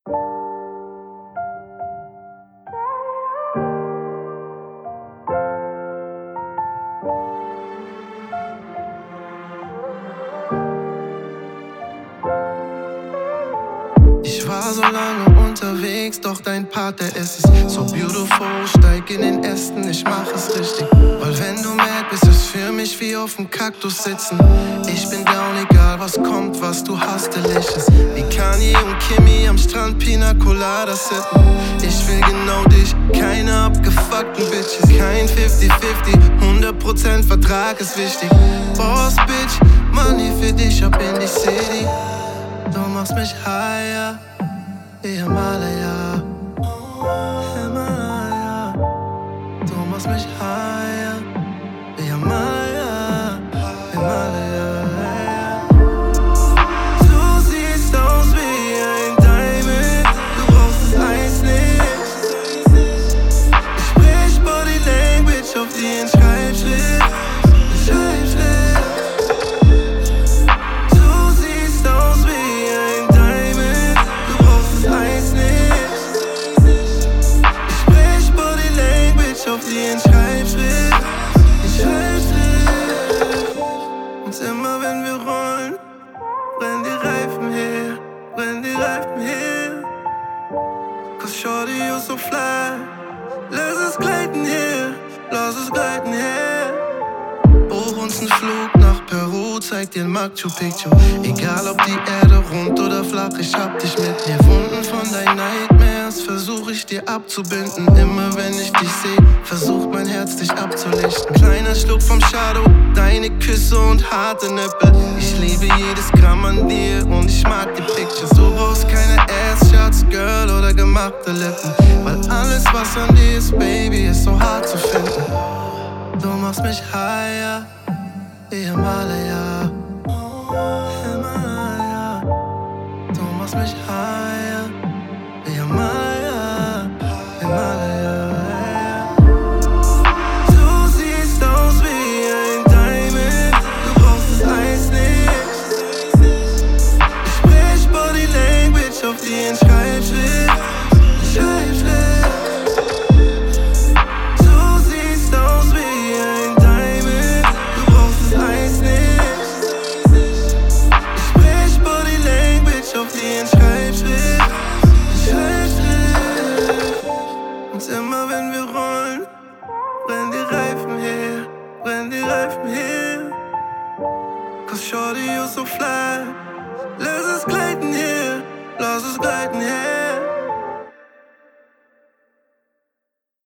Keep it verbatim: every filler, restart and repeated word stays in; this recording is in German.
Ich war so lange unterwegs, doch dein Part, der ist es. So beautiful, steig in den Ästen, ich mach es richtig. Weil wenn du mad bist, ist für mich wie auf dem Kaktus sitzen. Ich bin down, egal was kommt, was du hast, delicious. Wie Kanye und Kimi am Strand Pina Colada sippen. Ich will genau dich, keine abgefuckten Bitches. Kein fifty fifty, hundert Prozent Vertrag ist wichtig. Boss, Bitch, Money für dich ab in die City. Du machst mich higher, wie Himalaya, Himalaya. Du machst mich higher, wie Himalaya, Himalaya. Du siehst aus wie ein Diamond, du brauchst das Eis nicht. Ich sprich Body Language auf die Schreibschrift, Schreibschrift. Auf die Schreibschrift, Schreibschrift. Und immer wenn wir rollen, brennen die Reifen her, brennen die Reifen her. Cause shorty, you're so fly. Lass es gleiten her, lass es gleiten her. Buch uns einen Flug nach Peru, zeig dir ein Machu Picchu. Egal ob die Erde rund oder flach, ich hab dich mit mir. Wunden von deinen Nightmares versuch ich dir abzubinden. Immer wenn ich dich seh, versucht mein Herz dich abzulichten. Kleiner Schluck vom Shadow, deine Küsse und harte Nippel. Ich liebe jedes Gramm an dir und ich mag die Pictures. Du brauchst keine Ass-Shots, Girl, oder gemachte Lippen. Weil alles was an dir ist, Baby, ist so hart zu finden. Du machst mich higher, wie Himalaya, Himalaya. Du machst mich higher, wie Himalaya, Himalaya. Du siehst aus wie ein Diamond, du brauchst das Eis nicht. Ich sprich Body Language auf die Schreibschrift, Schreibschrift. Und immer wenn wir rollen, brennen die Reifen her, brennen die Reifen her. Cause shorty, you're so fly. Lass es gleiten her, lass es gleiten her.